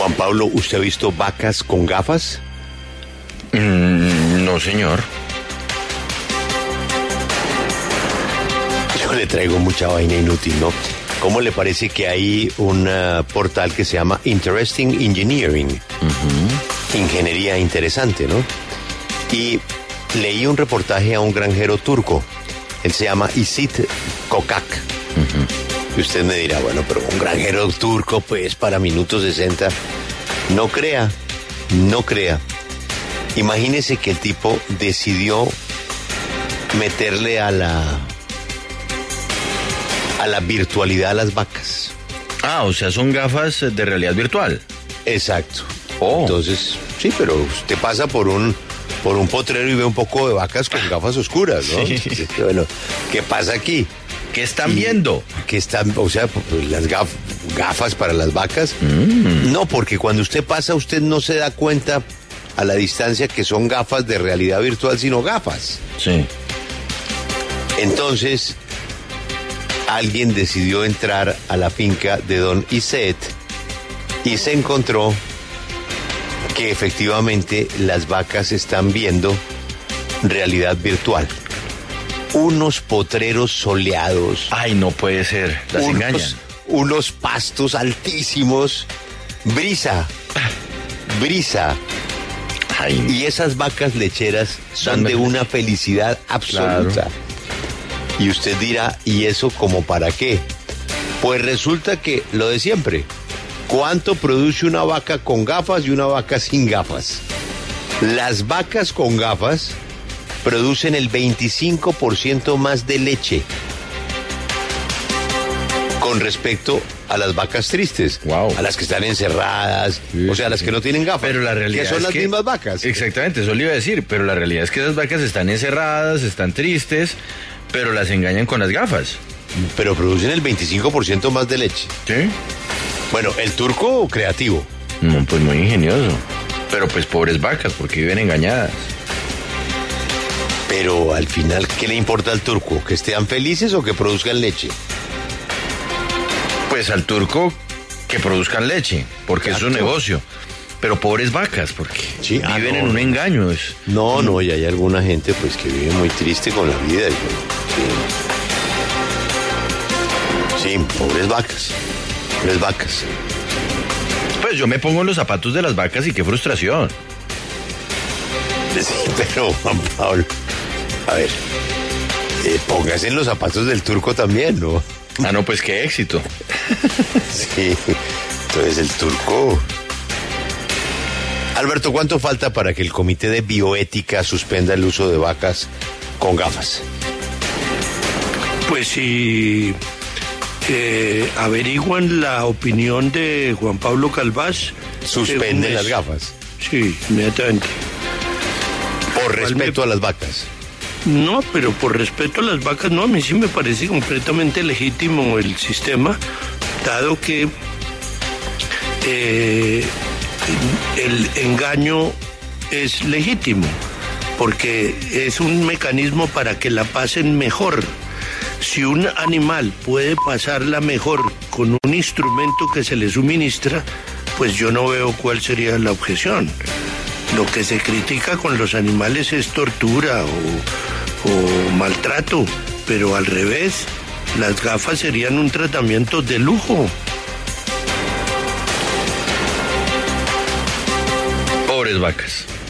Juan Pablo, ¿usted ha visto vacas con gafas? No, señor. Yo le traigo mucha vaina inútil, ¿no? ¿Cómo le parece que hay un portal que se llama Interesting Engineering? Ingeniería interesante, ¿no? Y leí un reportaje a un granjero turco. Él se llama Isit Kokak. Y usted me dirá, bueno, pero un granjero turco, pues, para minutos 60. No crea. Imagínese que el tipo decidió meterle a la virtualidad a las vacas. Ah, o sea, son gafas de realidad virtual. Exacto. Oh. Entonces, sí, pero usted pasa por un potrero y ve un poco de vacas con gafas oscuras, ¿no? Sí. Bueno, ¿qué pasa aquí? ¿Qué están viendo? Que están, o sea, pues, las gafas para las vacas. No, porque cuando usted pasa, usted no se da cuenta a la distancia que son gafas de realidad virtual, sino gafas. Sí. Entonces, alguien decidió entrar a la finca de don Iset y se encontró que efectivamente las vacas están viendo realidad virtual. Unos potreros soleados. Ay, no puede ser. Las engañan. Unos pastos altísimos. Brisa. Ay. Y esas vacas lecheras son de una felicidad absoluta. Claro. Y usted dirá, ¿y eso como para qué? Pues resulta que lo de siempre. ¿Cuánto produce una vaca con gafas y una vaca sin gafas? Las vacas con gafas producen el 25% más de leche con respecto a las vacas tristes. Wow. A las que están encerradas, Sí, o sea, las que no tienen gafas. Pero la realidad que son es las que, mismas vacas. Exactamente, eso le iba a decir. Pero la realidad es que esas vacas están encerradas, están tristes, pero las engañan con las gafas. Pero producen el 25% más de leche. ¿Sí? Bueno, el turco creativo. No, pues muy ingenioso. Pero pues pobres vacas, porque viven engañadas. Pero al final, ¿qué le importa al turco? ¿Que estén felices o que produzcan leche? Pues al turco que produzcan leche, porque es su Exacto. negocio. Pero pobres vacas, porque Sí, viven no. en un engaño. No, y hay alguna gente pues que vive muy triste con la vida. Sí, pobres vacas. Pues yo me pongo en los zapatos de las vacas y qué frustración. Sí, pero Juan Pablo, a ver, póngase en los zapatos del turco también, ¿no? Ah, no, pues qué éxito. Sí, entonces el turco... Alberto, ¿cuánto falta para que el Comité de Bioética suspenda el uso de vacas con gafas? Pues si averiguan la opinión de Juan Pablo Calvás... Suspenden las gafas, Sí, inmediatamente. por respeto a las vacas. No, pero por respeto a las vacas, no, a mí sí me parece completamente legítimo el sistema, dado que el engaño es legítimo, porque es un mecanismo para que la pasen mejor. Si un animal puede pasarla mejor con un instrumento que se le suministra, pues yo no veo cuál sería la objeción. Lo que se critica con los animales es tortura o maltrato, pero al revés, las gafas serían un tratamiento de lujo. Pobres vacas.